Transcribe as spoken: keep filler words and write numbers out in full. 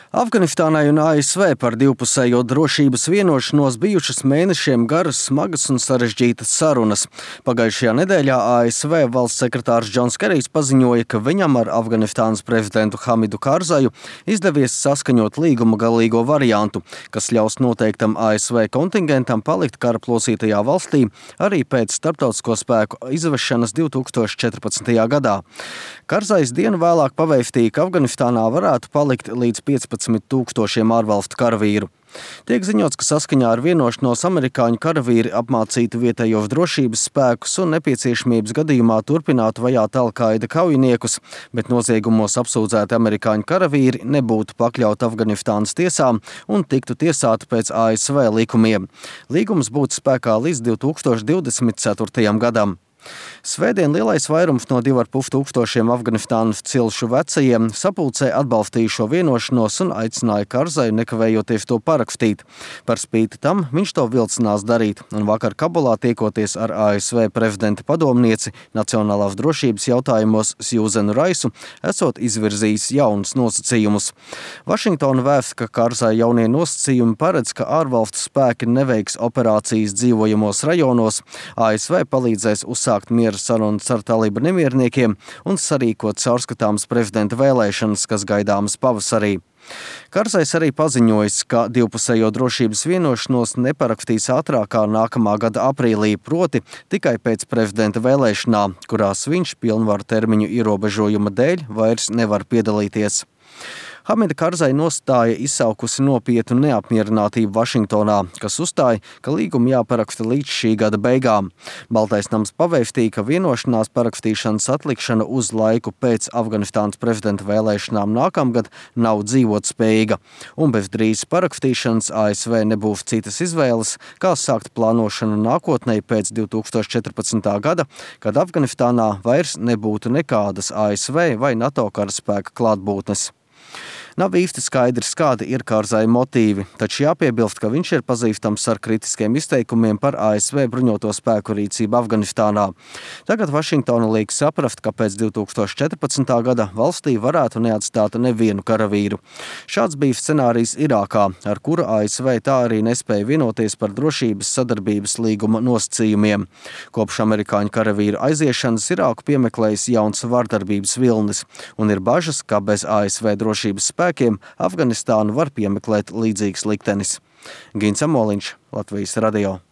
Afganistānai un A S V par divpusējo drošības vienošanos bijušas mēnešiem garas, smagas un sarežģītas sarunas. Pagājušajā nedēļā A S V valsts sekretārs Džons Kerijs paziņoja, ka viņam ar Afganistānas prezidentu Hamidu Kārzaju izdevies saskaņot līguma galīgo variantu, kas ļaus noteiktam A S V kontingentam palikt kara plosītajā valstī arī pēc starptautisko spēku izvešanas divi tūkstoši četrpadsmitajā gadā. Kārzajs dienu vēlāk pavēstīja, ka Afganistānā varētu palikt līdz piecpadsmit tūkstošiem ārvalstu karavīru. Tiek ziņots, ka saskaņā ar vienošanos amerikāņu karavīri apmācītu vietējos drošības spēkus un nepieciešamības gadījumā turpinātu vajāt Al-Qaida kaujiniekus, bet noziegumos apsūdzēti amerikāņu karavīri nebūtu pakļauti Afganistānas tiesām un tiktu tiesāti pēc A S V likumiem. Līgums būtu spēkā līdz divi tūkstoši divdesmit ceturtajam gadam. Svētdien lielais vairums no divi ar pus tūkstošiem Afganistānas cilšu vecajiem sapulcē atbalstīja šo vienošanos un aicināja Kārzaju nekavējoties to parakstīt. Par spīti tam viņš to vilcinās darīt, un vakar Kabulā tiekoties ar A S V prezidenta padomnieci nacionālās drošības jautājumos Sjūzenu Raisu, esot izvirzījis jaunus nosacījumus. Vašingtona vēsta, ka Kārzai jaunie nosacījumi paredz, ka ārvalstu spēki neveiks operācijas dzīvojamos rajonos, A S V palīdzēs uzsākt sākt miera sarunas ar taliba nemierniekiem un sarīkot caurskatāmas prezidenta vēlēšanas, kas gaidāmas pavasarī. Kārzais arī paziņojis, ka divpusējo drošības vienošanos neparakstīs ātrāk kā nākamā gada aprīlī, proti tikai pēc prezidenta vēlēšanām, kurās viņš pilnvaru termiņu ierobežojuma dēļ vairs nevar piedalīties. Hamida Kārzai nostāja izsaukusi nopietnu neapmierinātību Vašingtonā, kas uzstāja, ka līgumi jāparaksta līdz šī gada beigām. Baltais nams pavēstīja, ka vienošanās parakstīšanas atlikšana uz laiku pēc Afganistānas prezidenta vēlēšanām nākamgad nav dzīvotspējīga, un bez drīz parakstīšanas A S V nebūs citas izvēles, kā sākt plānošanu nākotnē pēc divi tūkstoši četrpadsmitā gada, kad Afganistānā vairs nebūtu nekādas A S V vai NATO karaspēka klātbūtnes. Nav īsti skaidrs, kādi ir Kārzai motīvi, taču jāpiebilst, ka viņš ir pazīstams ar kritiskiem izteikumiem par A S V bruņoto spēku rīcību Afganistānā. Tagad Vašingtona liek saprast, ka pēc divi tūkstoši četrpadsmitā gada valstī varētu neatstāt nevienu karavīru. Šāds bija scenārijs Irākā, ar kuru A S V tā arī nespēja vienoties par drošības sadarbības līguma nosacījumiem. Kopš amerikāņu karavīru aiziešanas Irāku piemeklējis jauns vardarbības vilnis, un ir bažas, ka bez A S V drošības spēku Afganistānu var piemeklēt līdzīgs liktenis. Gins Amoliņš, Latvijas radio.